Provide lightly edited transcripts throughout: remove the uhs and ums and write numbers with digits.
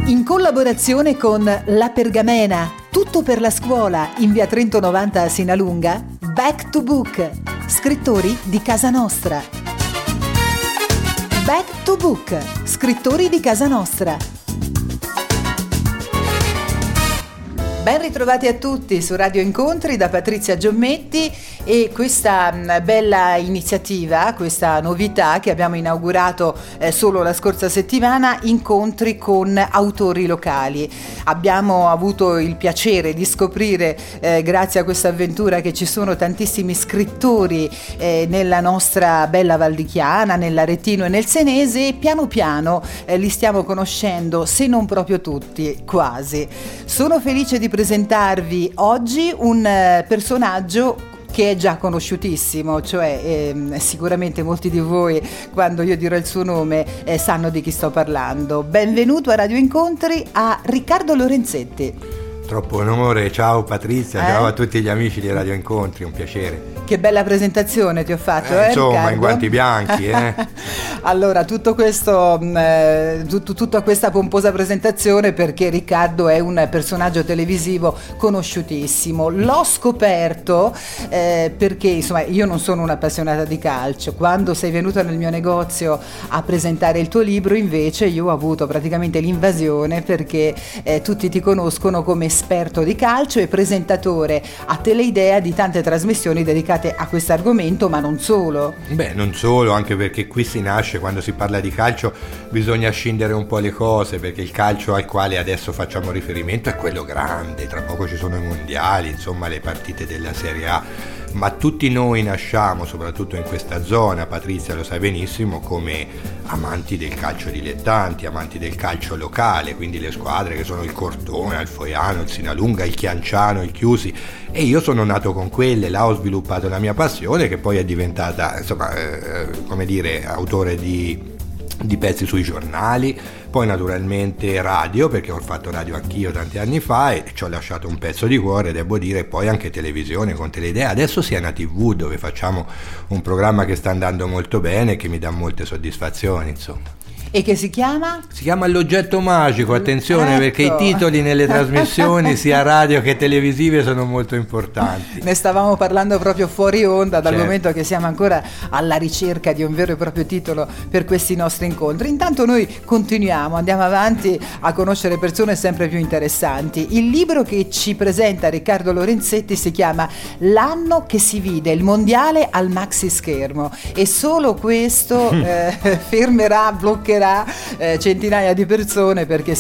In collaborazione con La Pergamena, tutto per la scuola, in via Trento 90 a Sinalunga, Back to Book, scrittori di casa nostra. Back to Book, scrittori di casa nostra. Ben ritrovati a tutti su Radio Incontri da Patrizia Giommetti e questa bella iniziativa, questa novità che abbiamo inaugurato solo la scorsa settimana, incontri con autori locali. Abbiamo avuto il piacere di scoprire, grazie a questa avventura, che ci sono tantissimi scrittori nella nostra bella Val di Chiana, nell'Aretino e nel Senese, e piano piano li stiamo conoscendo, se non proprio tutti, quasi. Sono felice di presentarvi oggi un personaggio che è già conosciutissimo, cioè sicuramente molti di voi, quando io dirò il suo nome, sanno di chi sto parlando. Benvenuto a Radio Incontri a Riccardo Lorenzetti. Troppo onore, ciao Patrizia, ciao a tutti gli amici di Radio Incontri, un piacere. Che bella presentazione ti ho fatto, insomma, Riccardo? in guanti bianchi, Allora, tutta questa pomposa presentazione perché Riccardo è un personaggio televisivo conosciutissimo. L'ho scoperto perché, insomma, io non sono un'appassionata di calcio. Quando sei venuta nel mio negozio a presentare il tuo libro, invece, io ho avuto praticamente l'invasione perché tutti ti conoscono come esperto di calcio e presentatore a Teleidea di tante trasmissioni dedicate a questo argomento, ma non solo. Beh, non solo, anche perché qui si nasce, quando si parla di calcio bisogna scindere un po' le cose, perché il calcio al quale adesso facciamo riferimento è quello grande, tra poco ci sono i mondiali, insomma le partite della Serie A, ma tutti noi nasciamo, soprattutto in questa zona, Patrizia lo sai benissimo, come amanti del calcio dilettanti, amanti del calcio locale, quindi le squadre che sono il Cortona, il Foiano, il Sinalunga, il Chianciano, il Chiusi, e io sono nato con quelle, là ho sviluppato la mia passione, che poi è diventata, insomma, come dire, autore di pezzi sui giornali, poi naturalmente radio, perché ho fatto radio anch'io tanti anni fa e ci ho lasciato un pezzo di cuore, devo dire, poi anche televisione con Teleidea, adesso sia una TV dove facciamo un programma che sta andando molto bene e che mi dà molte soddisfazioni, insomma. E che si chiama? Si chiama L'oggetto magico, attenzione, ecco, perché i titoli nelle trasmissioni sia radio che televisive sono molto importanti. Ne stavamo parlando proprio fuori onda, dal certo. momento che siamo ancora alla ricerca di un vero e proprio titolo per questi nostri incontri. Intanto noi continuiamo, andiamo avanti a conoscere persone sempre più interessanti. Il libro che ci presenta Riccardo Lorenzetti si chiama L'anno che si vide il mondiale al maxi schermo, e solo questo fermerà, bloccherà centinaia di persone, perché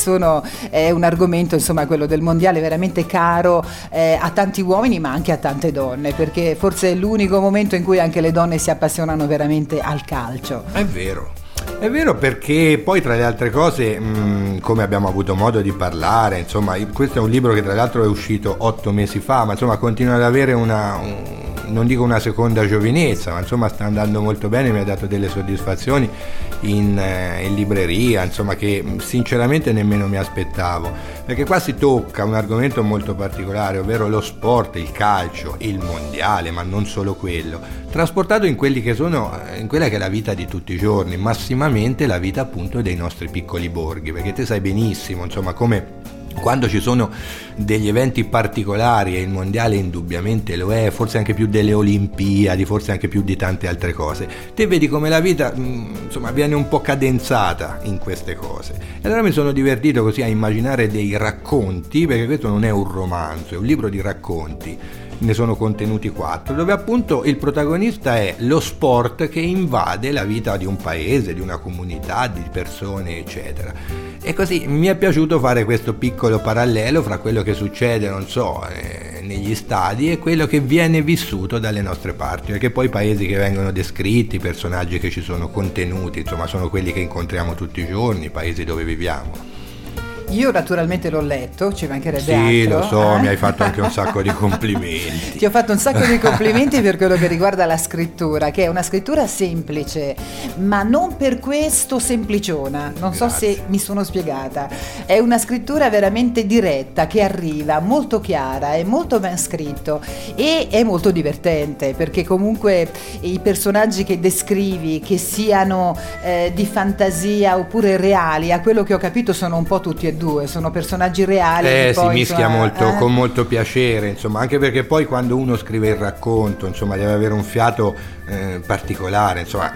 è un argomento, insomma, quello del mondiale, veramente caro a tanti uomini ma anche a tante donne, perché forse è l'unico momento in cui anche le donne si appassionano veramente al calcio. È vero, perché poi tra le altre cose, come abbiamo avuto modo di parlare, insomma, questo è un libro che tra l'altro è uscito 8 mesi fa, ma insomma continua ad avere non dico una seconda giovinezza, ma insomma sta andando molto bene, mi ha dato delle soddisfazioni in libreria, insomma, che sinceramente nemmeno mi aspettavo, perché qua si tocca un argomento molto particolare, ovvero lo sport, il calcio, il mondiale, ma non solo quello, trasportato in quella che è la vita di tutti i giorni, massimamente la vita appunto dei nostri piccoli borghi, perché te sai benissimo, insomma, come quando ci sono degli eventi particolari, e il mondiale indubbiamente lo è, forse anche più delle Olimpiadi, forse anche più di tante altre cose, te vedi come la vita insomma viene un po' cadenzata in queste cose. E allora mi sono divertito così a immaginare dei racconti, perché questo non è un romanzo, è un libro di racconti, ne sono contenuti 4, dove appunto il protagonista è lo sport che invade la vita di un paese, di una comunità, di persone, eccetera. E così mi è piaciuto fare questo piccolo parallelo fra quello che succede, non so, negli stadi e quello che viene vissuto dalle nostre parti, perché poi i paesi che vengono descritti, i personaggi che ci sono contenuti, insomma, sono quelli che incontriamo tutti i giorni, i paesi dove viviamo. Io naturalmente l'ho letto, ci mancherebbe altro. Sì, lo so, mi hai fatto anche un sacco di complimenti. Ti ho fatto un sacco di complimenti per quello che riguarda la scrittura, che è una scrittura semplice, ma non per questo sempliciona. Non so se mi sono spiegata. È una scrittura veramente diretta, che arriva, molto chiara, è molto ben scritto e è molto divertente, perché comunque i personaggi che descrivi, che siano di fantasia oppure reali, a quello che ho capito sono un po' tutti e e due, sono personaggi reali. Si mischia molto, con molto piacere, insomma, anche perché poi quando uno scrive il racconto, insomma, deve avere un fiato particolare, insomma.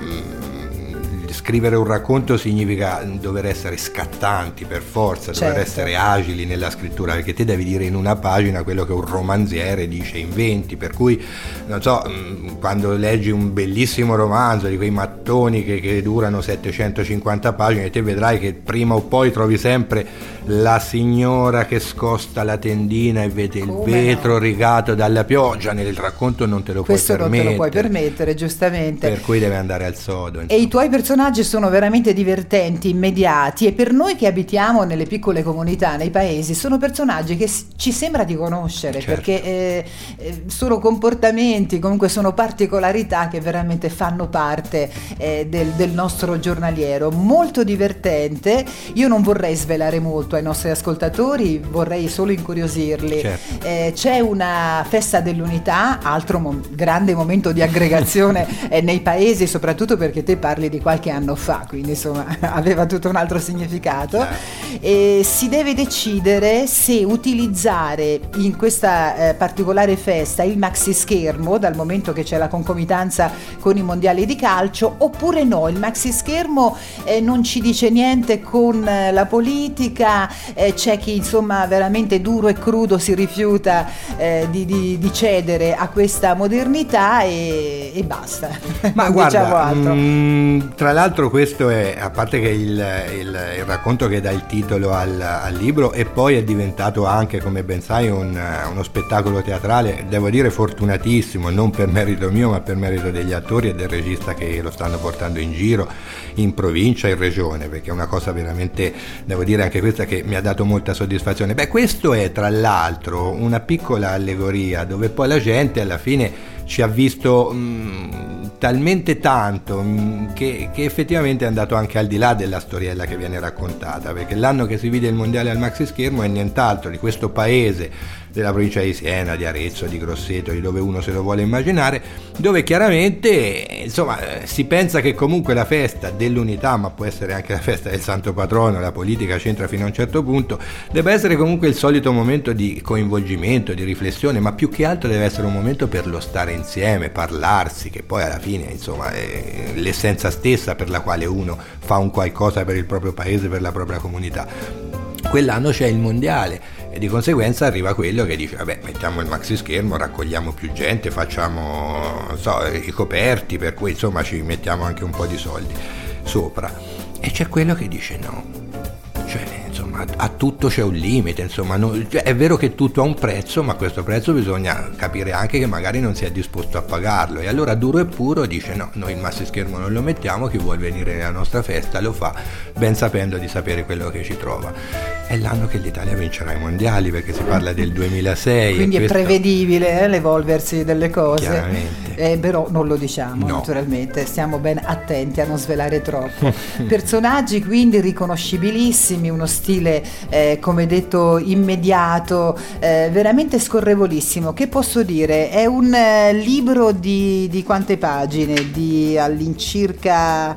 Scrivere un racconto significa dover essere scattanti per forza, dover essere agili nella scrittura, perché te devi dire in una pagina quello che un romanziere dice in 20, per cui non so, quando leggi un bellissimo romanzo di quei mattoni che durano 750 pagine, te vedrai che prima o poi trovi sempre la signora che scosta la tendina e vede il vetro rigato dalla pioggia. Nel racconto non te lo puoi permettere. Questo non te lo puoi permettere, giustamente. Per cui deve andare al sodo. E i tuoi personaggi sono veramente divertenti, immediati, e per noi che abitiamo nelle piccole comunità, nei paesi, sono personaggi che ci sembra di conoscere, perché sono comportamenti, comunque sono particolarità che veramente fanno parte del nostro giornaliero. Molto divertente. Io non vorrei svelare molto ai nostri ascoltatori, vorrei solo incuriosirli. C'è una festa dell'unità, altro grande momento di aggregazione nei paesi, soprattutto perché te parli di qualche anno fa, quindi insomma aveva tutto un altro significato. E si deve decidere se utilizzare in questa particolare festa il maxi schermo, dal momento che c'è la concomitanza con i mondiali di calcio, oppure no, il maxi schermo non ci dice niente con la politica, c'è chi insomma veramente duro e crudo si rifiuta di cedere a questa modernità e basta. Ma non guarda, diciamo altro. Tra l'altro questo è, a parte che il racconto che dà il titolo al libro, e poi è diventato anche, come ben sai, uno spettacolo teatrale, devo dire fortunatissimo, non per merito mio ma per merito degli attori e del regista che lo stanno portando in giro in provincia e in regione, perché è una cosa veramente, devo dire anche questa, che mi ha dato molta soddisfazione. Questo è tra l'altro una piccola allegoria dove poi la gente alla fine ci ha visto talmente tanto che effettivamente è andato anche al di là della storiella che viene raccontata, perché l'anno che si vide il mondiale al maxi schermo è nient'altro di questo paese della provincia di Siena, di Arezzo, di Grosseto, di dove uno se lo vuole immaginare, dove chiaramente insomma si pensa che comunque la festa dell'unità, ma può essere anche la festa del santo patrono, la politica c'entra fino a un certo punto, deve essere comunque il solito momento di coinvolgimento, di riflessione, ma più che altro deve essere un momento per lo stare insieme, parlarsi, che poi alla fine insomma è l'essenza stessa per la quale uno fa un qualcosa per il proprio paese, per la propria comunità. Quell'anno c'è il mondiale e di conseguenza arriva quello che dice vabbè, mettiamo il maxi schermo, raccogliamo più gente, facciamo i coperti, per cui insomma ci mettiamo anche un po' di soldi sopra. E c'è quello che dice no, cioè insomma a tutto c'è un limite, insomma è vero che tutto ha un prezzo, ma questo prezzo bisogna capire anche che magari non si è disposto a pagarlo, e allora duro e puro dice no, noi il maxi schermo non lo mettiamo, chi vuol venire nella nostra festa lo fa, ben sapendo di sapere quello che ci trova. È l'anno che l'Italia vincerà i mondiali, perché si parla del 2006, quindi è prevedibile l'evolversi delle cose, chiaramente. Però non lo diciamo, no. Naturalmente stiamo ben attenti a non svelare troppo. Personaggi quindi riconoscibilissimi, uno stile come detto immediato, veramente scorrevolissimo. Che posso dire? È un libro di quante pagine? Di all'incirca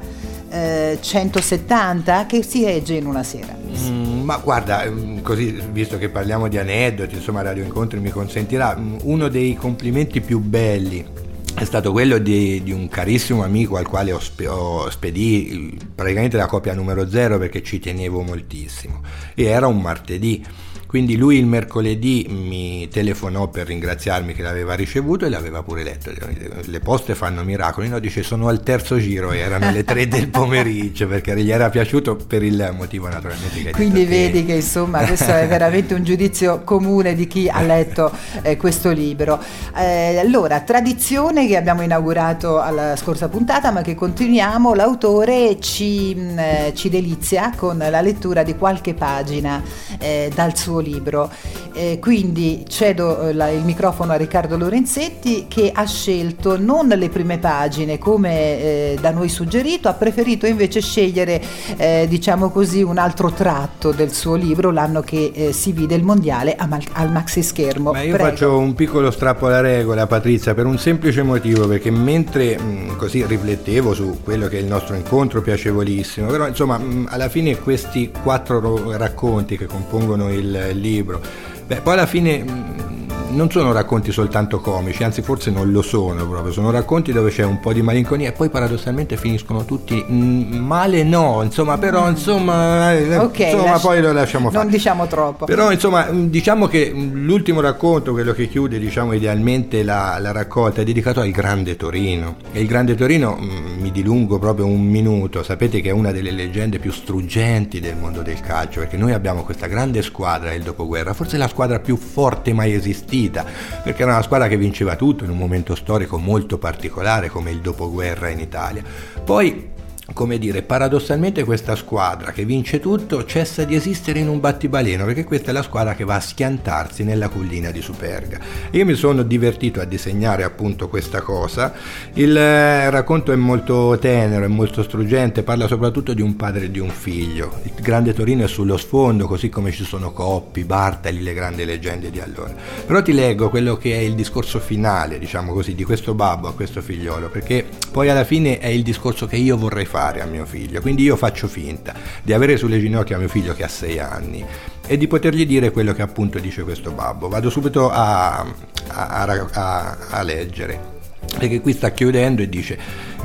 170 che si legge in una sera. Ma guarda, così, visto che parliamo di aneddoti, insomma Radio Incontri mi consentirà, uno dei complimenti più belli è stato quello di un carissimo amico al quale ho spedì praticamente la copia numero 0, perché ci tenevo moltissimo, e era un martedì. Quindi lui il mercoledì mi telefonò per ringraziarmi che l'aveva ricevuto e l'aveva pure letto. Le poste fanno miracoli, no? Dice sono al terzo giro e erano le 3 del pomeriggio, perché gli era piaciuto per il motivo naturalmente che quindi vedi che insomma questo è veramente un giudizio comune di chi ha letto questo libro. Allora, tradizione che abbiamo inaugurato alla scorsa puntata ma che continuiamo, l'autore ci delizia con la lettura di qualche pagina dal suo libro. Quindi cedo il microfono a Riccardo Lorenzetti, che ha scelto non le prime pagine come da noi suggerito, ha preferito invece scegliere diciamo così un altro tratto del suo libro, l'anno che si vide il mondiale al maxi schermo. Ma io faccio un piccolo strappo alla regola, Patrizia, per un semplice motivo, perché mentre così riflettevo su quello che è il nostro incontro piacevolissimo, però insomma alla fine questi 4 racconti che compongono il libro, poi alla fine non sono racconti soltanto comici, anzi forse non lo sono proprio, sono racconti dove c'è un po' di malinconia e poi paradossalmente finiscono tutti male, no, insomma, però insomma, poi lo lasciamo fare. Non diciamo troppo. Però insomma, diciamo che l'ultimo racconto, quello che chiude diciamo idealmente la raccolta, è dedicato al Grande Torino. E il Grande Torino, mi dilungo proprio un minuto, sapete che è una delle leggende più struggenti del mondo del calcio, perché noi abbiamo questa grande squadra del dopoguerra, forse la squadra più forte mai esistita, perché era una squadra che vinceva tutto in un momento storico molto particolare come il dopoguerra in Italia. Poi, come dire, paradossalmente questa squadra che vince tutto cessa di esistere in un battibaleno, perché questa è la squadra che va a schiantarsi nella collina di Superga. Io mi sono divertito a disegnare appunto questa cosa. Il racconto è molto tenero, è molto struggente, parla soprattutto di un padre e di un figlio. Il Grande Torino è sullo sfondo, così come ci sono Coppi, Bartali, le grandi leggende di allora. Però ti leggo quello che è il discorso finale, diciamo così, di questo babbo a questo figliolo, perché poi alla fine è il discorso che io vorrei fare a mio figlio, quindi io faccio finta di avere sulle ginocchia mio figlio che ha 6 anni e di potergli dire quello che appunto dice questo babbo. Vado subito a leggere, perché qui sta chiudendo e dice: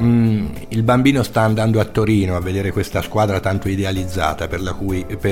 il bambino sta andando a Torino a vedere questa squadra tanto idealizzata per la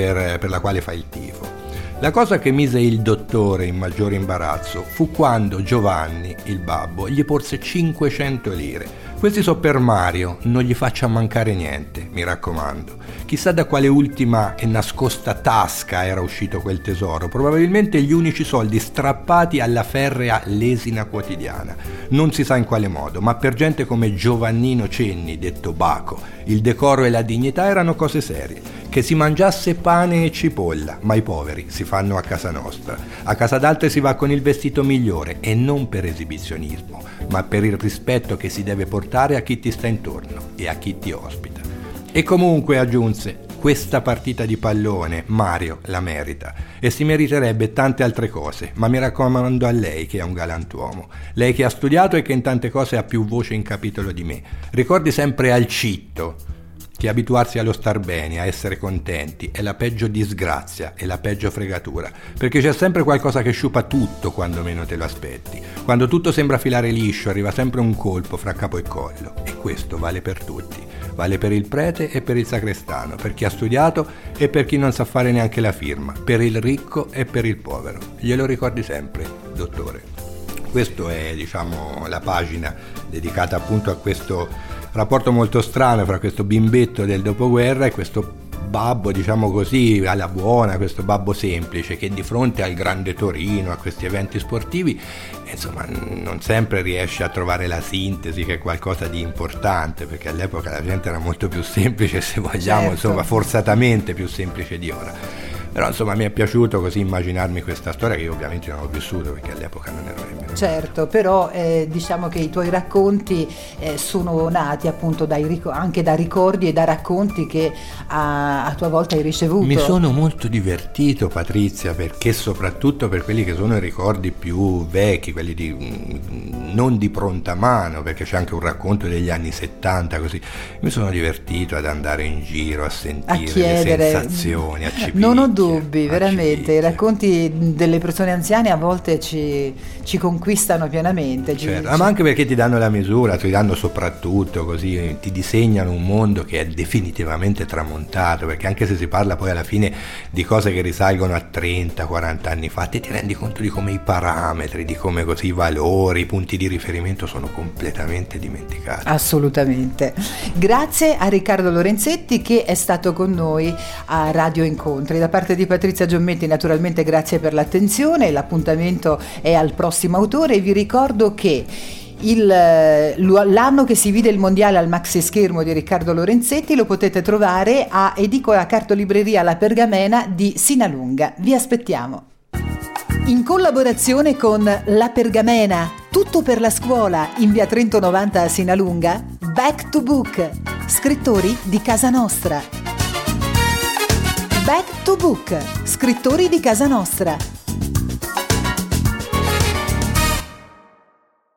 quale fa il tifo. La cosa che mise il dottore in maggiore imbarazzo fu quando Giovanni, il babbo, gli porse 500 lire. Questi so per Mario, non gli faccia mancare niente, mi raccomando. Chissà da quale ultima e nascosta tasca era uscito quel tesoro, probabilmente gli unici soldi strappati alla ferrea lesina quotidiana. Non si sa in quale modo, ma per gente come Giovannino Cenni, detto Baco, il decoro e la dignità erano cose serie. Che si mangiasse pane e cipolla, ma i poveri si fanno a casa nostra. A casa d'altre si va con il vestito migliore, e non per esibizionismo, ma per il rispetto che si deve portare a chi ti sta intorno e a chi ti ospita. E comunque, aggiunse, questa partita di pallone Mario la merita, e si meriterebbe tante altre cose, ma mi raccomando a lei che è un galantuomo, lei che ha studiato e che in tante cose ha più voce in capitolo di me. Ricordi sempre al citto che abituarsi allo star bene, a essere contenti, è la peggio disgrazia, è la peggio fregatura, perché c'è sempre qualcosa che sciupa tutto quando meno te lo aspetti. Quando tutto sembra filare liscio, arriva sempre un colpo fra capo e collo, e questo vale per tutti. Vale per il prete e per il sacrestano, per chi ha studiato e per chi non sa fare neanche la firma, per il ricco e per il povero. Glielo ricordi sempre, dottore. Questa è, diciamo, la pagina dedicata appunto a questo rapporto molto strano fra questo bimbetto del dopoguerra e questo babbo, diciamo così, alla buona, questo babbo semplice che di fronte al Grande Torino, a questi eventi sportivi, insomma, non sempre riesce a trovare la sintesi, che è qualcosa di importante, perché all'epoca la gente era molto più semplice, se vogliamo, certo, insomma, forzatamente più semplice di ora. Però insomma mi è piaciuto così immaginarmi questa storia, che io ovviamente non ho vissuto perché all'epoca non ero nemmeno. Certo, però diciamo che i tuoi racconti sono nati appunto anche da ricordi e da racconti che a tua volta hai ricevuto. Mi sono molto divertito, Patrizia, perché soprattutto per quelli che sono i ricordi più vecchi, quelli non di pronta mano, perché c'è anche un racconto degli anni 70 così, mi sono divertito ad andare in giro a sentire le sensazioni, a cipicchie. Non ho dubbi, veramente, i racconti delle persone anziane a volte ci conquistano pienamente. Certo, ma anche perché ti danno la misura, ti danno soprattutto così, ti disegnano un mondo che è definitivamente tramontato, perché anche se si parla poi alla fine di cose che risalgono a 30-40 anni fa, ti rendi conto di come i parametri, di come così i valori, i punti di riferimento sono completamente dimenticati. Assolutamente. Grazie a Riccardo Lorenzetti che è stato con noi a Radio Incontri. Da parte di Patrizia Giommetti naturalmente grazie per l'attenzione, l'appuntamento è al prossimo autore e vi ricordo che l'anno che si vide il mondiale al maxi schermo di Riccardo Lorenzetti lo potete trovare a edicola cartolibreria La Pergamena di Sinalunga. Vi aspettiamo. In collaborazione con La Pergamena, tutto per la scuola, in via Trento 90 a Sinalunga, Back to Book, scrittori di casa nostra. Back to Book, scrittori di casa nostra.